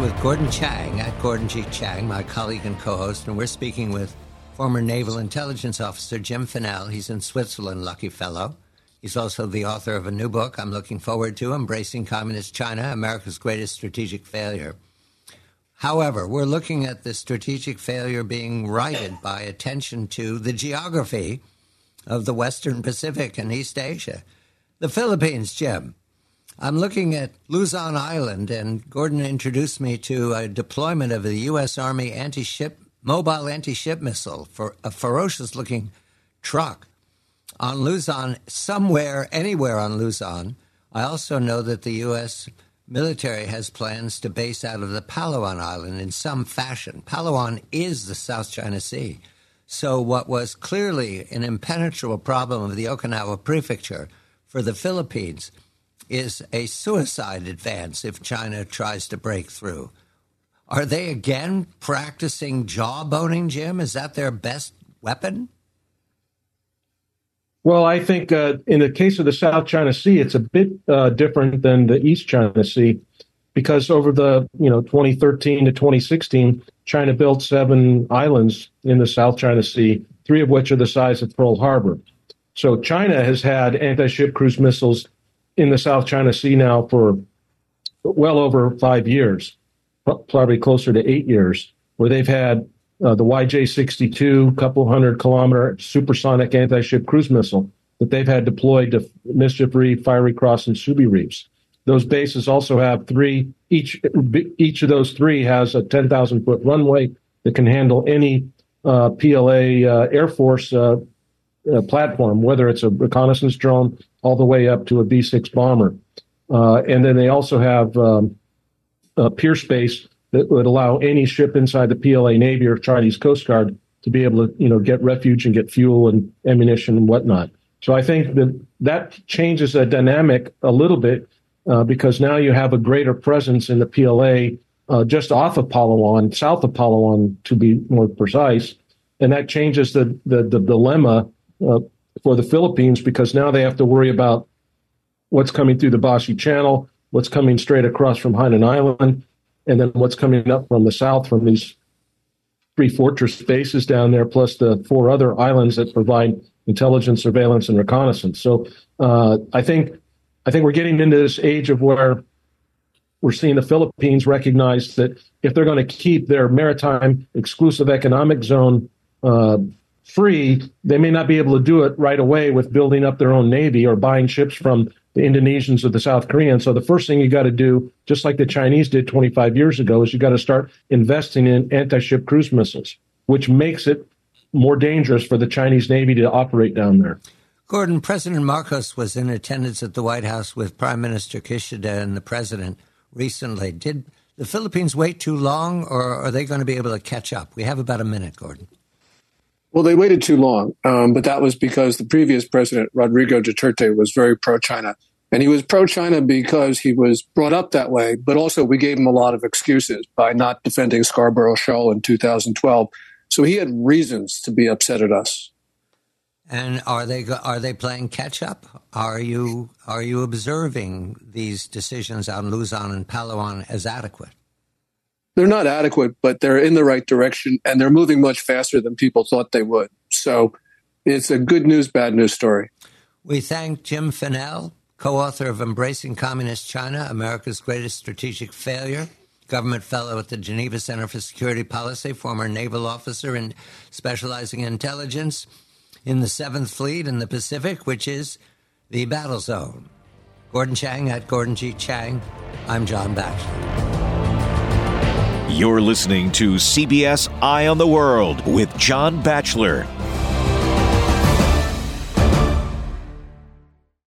with Gordon Chang, at Gordon G. Chang, my colleague and co-host, and we're speaking with former Naval Intelligence Officer Jim Fennell. He's in Switzerland, lucky fellow. He's also the author of a new book I'm looking forward to, Embracing Communist China, America's Greatest Strategic Failure. However, we're looking at the strategic failure being righted by attention to the geography of the Western Pacific and East Asia. The Philippines, Jim. I'm looking at Luzon Island, and Gordon introduced me to a deployment of the U.S. Army mobile anti-ship missile for a ferocious-looking truck on Luzon, somewhere, anywhere on Luzon. I also know that the U.S. military has plans to base out of the Palawan Island in some fashion. Palawan is the South China Sea. So what was clearly an impenetrable problem of the Okinawa Prefecture for the Philippines is a suicide advance if China tries to break through. Are they again practicing jawboning, Jim? Is that their best weapon? Well, I think in the case of the South China Sea, it's a bit different than the East China Sea, because over the 2013 to 2016, China built 7 islands in the South China Sea, 3 of which are the size of Pearl Harbor. So China has had anti-ship cruise missiles in the South China Sea now for well over 5 years, probably closer to 8 years, where they've had the YJ-62, couple 100-kilometer supersonic anti-ship cruise missile that they've had deployed to Mischief Reef, Fiery Cross, and Subi Reefs. Those bases also have 3, each of those 3 has a 10,000-foot runway that can handle any PLA Air Force platform, whether it's a reconnaissance drone all the way up to a B-6 bomber. And then they also have pier space that would allow any ship inside the PLA Navy or Chinese Coast Guard to be able to, get refuge and get fuel and ammunition and whatnot. So I think that changes the dynamic a little bit because now you have a greater presence in the PLA just off of Palawan, south of Palawan to be more precise. And that changes the dilemma for the Philippines, because now they have to worry about what's coming through the Bashi Channel, what's coming straight across from Hainan Island, and then what's coming up from the south from these 3 fortress bases down there, plus the 4 other islands that provide intelligence, surveillance, and reconnaissance. So I think we're getting into this age of where we're seeing the Philippines recognize that if they're going to keep their maritime exclusive economic zone free, they may not be able to do it right away with building up their own navy or buying ships from the Indonesians or the South Koreans. So the first thing you got to do, just like the Chinese did 25 years ago, is you got to start investing in anti-ship cruise missiles, which makes it more dangerous for the Chinese Navy to operate down there. Gordon, President Marcos was in attendance at the White House with Prime Minister Kishida and the president recently. Did the Philippines wait too long, or are they going to be able to catch up? We have about a minute, Gordon. Well, they waited too long, but that was because the previous president, Rodrigo Duterte, was very pro-China. And he was pro-China because he was brought up that way, but also we gave him a lot of excuses by not defending Scarborough Shoal in 2012. So he had reasons to be upset at us. And are they playing catch-up? Are you observing these decisions on Luzon and Palawan as adequate? They're not adequate, but they're in the right direction, and they're moving much faster than people thought they would. So it's a good news, bad news story. We thank Jim Fennell, co-author of Embracing Communist China, America's Greatest Strategic Failure, government fellow at the Geneva Center for Security Policy, former naval officer and specializing in intelligence in the 7th Fleet in the Pacific, which is the battle zone. Gordon Chang at Gordon G. Chang. I'm John Batchelor. You're listening to CBS Eye on the World with John Batchelor.